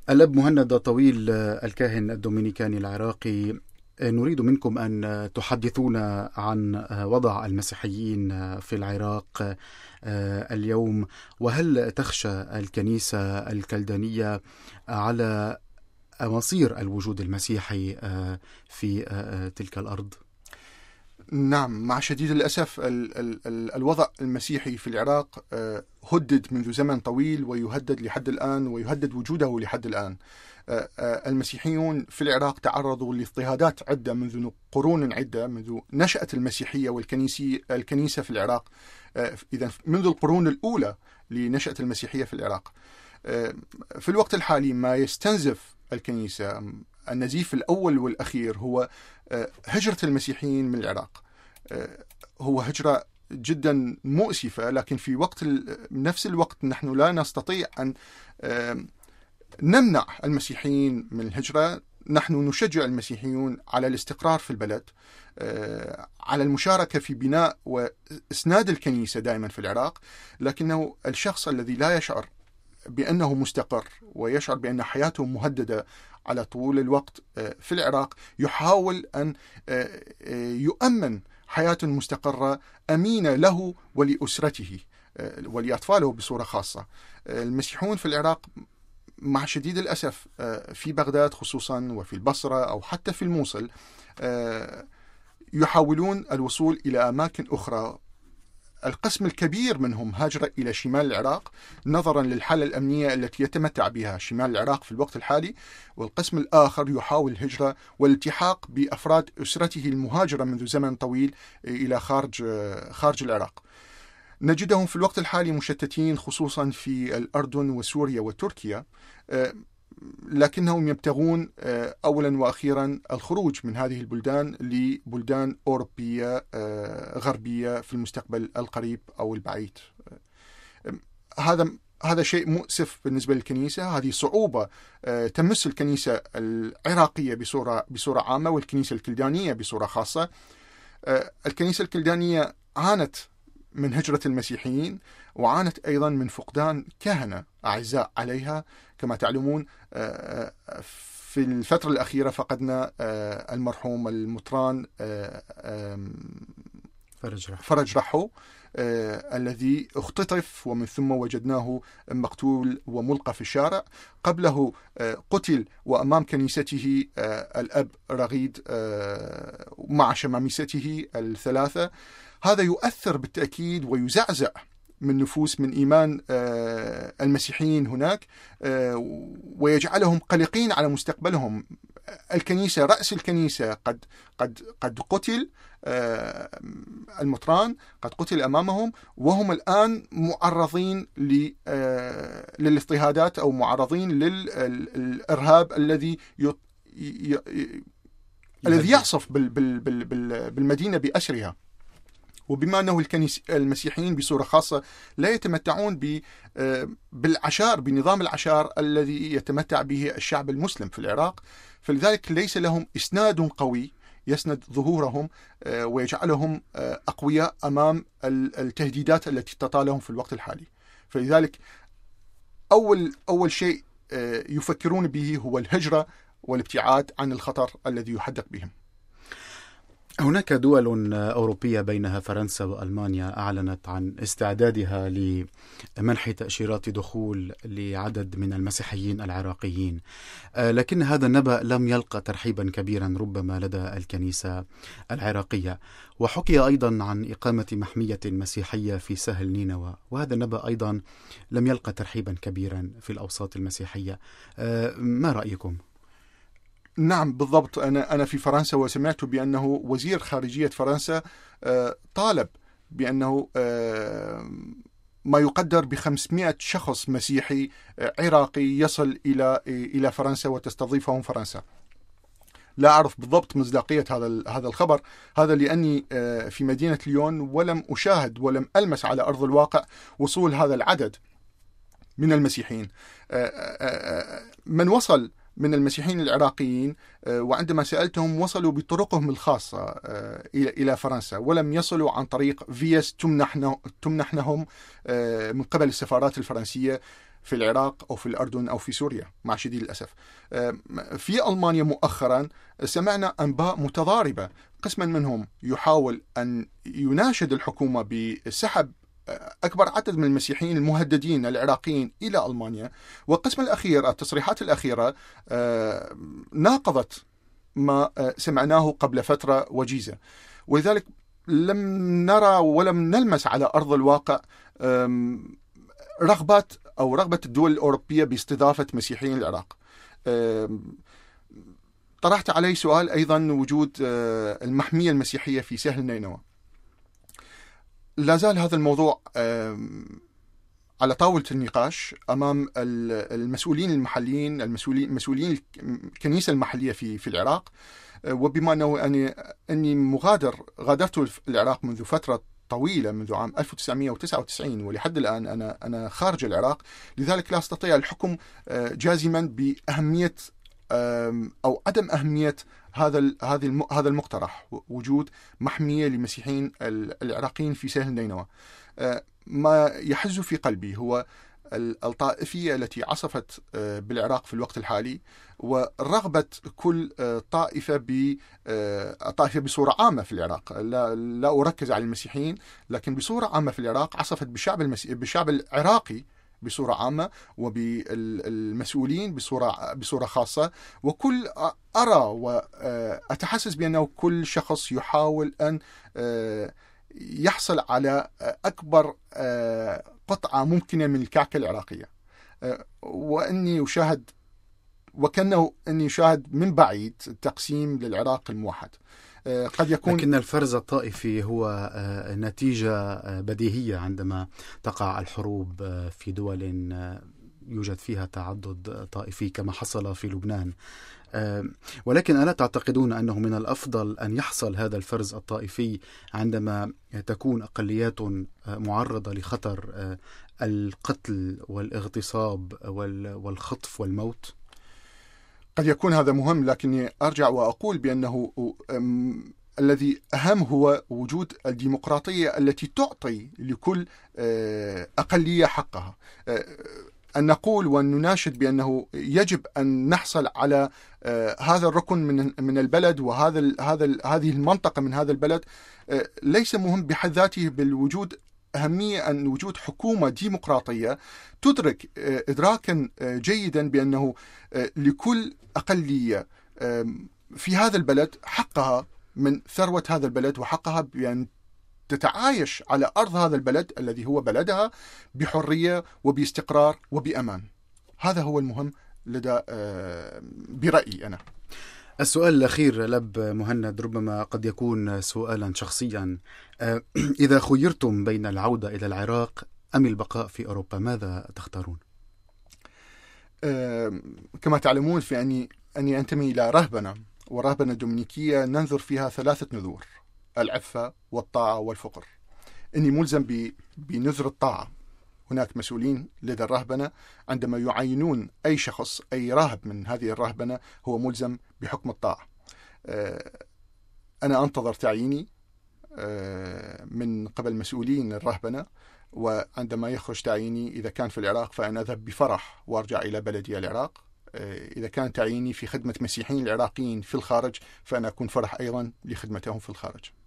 الأب مهند طويل، الكاهن الدومينيكاني العراقي، نريد منكم أن تحدثونا عن وضع المسيحيين في العراق اليوم، وهل تخشى الكنيسة الكلدانية على مصير الوجود المسيحي في تلك الأرض؟ نعم، مع شديد الأسف الوضع المسيحي في العراق هدد منذ زمن طويل ويهدد لحد الآن، ويهدد وجوده لحد الآن. المسيحيون في العراق تعرضوا لاضطهادات عدة منذ قرون عدة، منذ نشأة المسيحية والكنيسة في العراق، إذا منذ القرون الأولى لنشأة المسيحية في العراق. في الوقت الحالي ما يستنزف الكنيسة، النزيف الأول والأخير، هو هجرة المسيحيين من العراق. هو هجرة جدا مؤسفة، لكن في نفس الوقت نحن لا نستطيع أن نمنع المسيحيين من الهجرة. نحن نشجع المسيحيون على الاستقرار في البلد، على المشاركة في بناء وإسناد الكنيسة دائما في العراق، لكنه الشخص الذي لا يشعر بأنه مستقر ويشعر بأن حياته مهددة على طول الوقت في العراق يحاول أن يؤمن حياة مستقرة أمينة له ولأسرته ولأطفاله بصورة خاصة. المسيحيون في العراق مع شديد الأسف في بغداد خصوصا، وفي البصرة أو حتى في الموصل، يحاولون الوصول إلى أماكن أخرى. القسم الكبير منهم هاجر إلى شمال العراق نظرا للحالة الأمنية التي يتمتع بها شمال العراق في الوقت الحالي، والقسم الآخر يحاول الهجرة والالتحاق بأفراد أسرته المهاجرة منذ زمن طويل إلى خارج العراق. نجدهم في الوقت الحالي مشتتين خصوصا في الأردن وسوريا وتركيا، لكنهم يبتغون أولا وأخيرا الخروج من هذه البلدان لبلدان أوروبية غربية في المستقبل القريب أو البعيد. هذا شيء مؤسف بالنسبة للكنيسة. هذه صعوبة تمس الكنيسة العراقية بصورة عامة، والكنيسة الكلدانية بصورة خاصة. الكنيسة الكلدانية عانت من هجرة المسيحيين، وعانت أيضا من فقدان كهنة أعزاء عليها. كما تعلمون في الفترة الأخيرة فقدنا المرحوم المطران فرج رحو، الذي اختطف ومن ثم وجدناه مقتول وملقى في الشارع. قبله قتل وأمام كنيسته الأب رغيد مع شمامسته الثلاثة. هذا يؤثر بالتأكيد ويزعزع من نفوس، من إيمان المسيحيين هناك، ويجعلهم قلقين على مستقبلهم. الكنيسة، رأس الكنيسة قد قتل، المطران قد قتل أمامهم، وهم الآن معرضين للاضطهادات أو معرضين للإرهاب الذي يعصف بالمدينة بأسرها. وبما أنه المسيحيين بصورة خاصة لا يتمتعون بالعشار، بنظام العشار الذي يتمتع به الشعب المسلم في العراق، فلذلك ليس لهم إسناد قوي يسند ظهورهم ويجعلهم أقوياء أمام التهديدات التي تطالهم في الوقت الحالي. فلذلك أول شيء يفكرون به هو الهجرة والابتعاد عن الخطر الذي يحدق بهم. هناك دول أوروبية بينها فرنسا وألمانيا أعلنت عن استعدادها لمنح تأشيرات دخول لعدد من المسيحيين العراقيين، لكن هذا النبأ لم يلقى ترحيبا كبيرا ربما لدى الكنيسة العراقية. وحكي أيضا عن إقامة محمية مسيحية في سهل نينوى، وهذا النبأ أيضا لم يلقى ترحيبا كبيرا في الأوساط المسيحية. ما رأيكم؟ نعم بالضبط. أنا في فرنسا، وسمعت بأنه وزير خارجية فرنسا طالب بأنه ما يقدر ب500 شخص مسيحي عراقي يصل إلى فرنسا وتستضيفهم فرنسا. لا أعرف بالضبط مصداقية هذا الخبر، هذا لأني في مدينة ليون ولم أشاهد ولم ألمس على أرض الواقع وصول هذا العدد من المسيحيين. من وصل من المسيحيين العراقيين، وعندما سألتهم وصلوا بطرقهم الخاصة إلى فرنسا، ولم يصلوا عن طريق فيز تمنحهم من قبل السفارات الفرنسية. في العراق أو في الأردن أو في سوريا مع شديد الأسف. في ألمانيا مؤخرا سمعنا أنباء متضاربة، قسما منهم يحاول أن يناشد الحكومة بسحب أكبر عدد من المسيحيين المهددين العراقيين إلى ألمانيا، والقسم الأخير التصريحات الأخيرة ناقضت ما سمعناه قبل فترة وجيزة، ولذلك لم نرى ولم نلمس على أرض الواقع رغبة الدول الأوروبية باستضافة مسيحيين العراق. طرحت علي سؤال أيضا وجود المحمية المسيحية في سهل نينوى. لا زال هذا الموضوع على طاولة النقاش أمام المسؤولين المحليين، مسؤولين الكنيسة المحلية في العراق. وبما أني غادرت العراق منذ فترة طويلة، منذ عام 1999 ولحد الآن أنا خارج العراق، لذلك لا أستطيع الحكم جازما بأهمية أو عدم أهمية هذا المقترح، وجود محمية للمسيحيين العراقيين في سهل نينوى. ما يحز في قلبي هو الطائفية التي عصفت بالعراق في الوقت الحالي، ورغبة كل طائفة بصورة عامة في العراق، لا أركز على المسيحيين، لكن بصورة عامة في العراق عصفت بالشعب العراقي بصورة عامة، وبالمسؤولين بصورة خاصة. وكل أرى وأتحسس بأنه كل شخص يحاول أن يحصل على أكبر قطعة ممكنة من الكعكة العراقية، وكأنه أني أشاهد من بعيد تقسيم للعراق الموحد. قد يكون، لكن الفرز الطائفي هو نتيجة بديهية عندما تقع الحروب في دول يوجد فيها تعدد طائفي كما حصل في لبنان. ولكن ألا تعتقدون أنه من الأفضل أن يحصل هذا الفرز الطائفي عندما تكون أقليات معرضة لخطر القتل والاغتصاب والخطف والموت؟ قد يكون هذا مهم، لكني أرجع وأقول بأنه الذي أهم هو وجود الديمقراطية التي تعطي لكل أقلية حقها. أن نقول ونناشد بأنه يجب أن نحصل على هذا الركن من البلد هذه المنطقة من هذا البلد ليس مهم بحد ذاته، بالوجود أهمية أن وجود حكومة ديمقراطية تدرك إدراكا جيدا بأنه لكل أقلية في هذا البلد حقها من ثروة هذا البلد، وحقها بأن تتعايش على أرض هذا البلد الذي هو بلدها بحرية وباستقرار وبأمان. هذا هو المهم برأيي أنا. السؤال الأخير لب مهند ربما قد يكون سؤالا شخصيا. إذا خيرتم بين العودة إلى العراق أم البقاء في أوروبا ماذا تختارون؟ كما تعلمون أني أنتمي إلى رهبنة، والرهبنة الدومينيكية ننظر فيها 3 نذور: العفة والطاعة والفقر. إني ملزم بنذر الطاعة. هناك مسؤولين لدى الرهبنة عندما يعينون أي شخص، أي راهب من هذه الرهبنة، هو ملزم بحكم الطاعة. أنا أنتظر تعييني من قبل مسؤولين الرهبنة، وعندما يخرج تعييني إذا كان في العراق فأنا أذهب بفرح وأرجع إلى بلدي العراق. إذا كان تعييني في خدمة مسيحيين العراقيين في الخارج فأنا أكون فرح أيضا لخدمتهم في الخارج.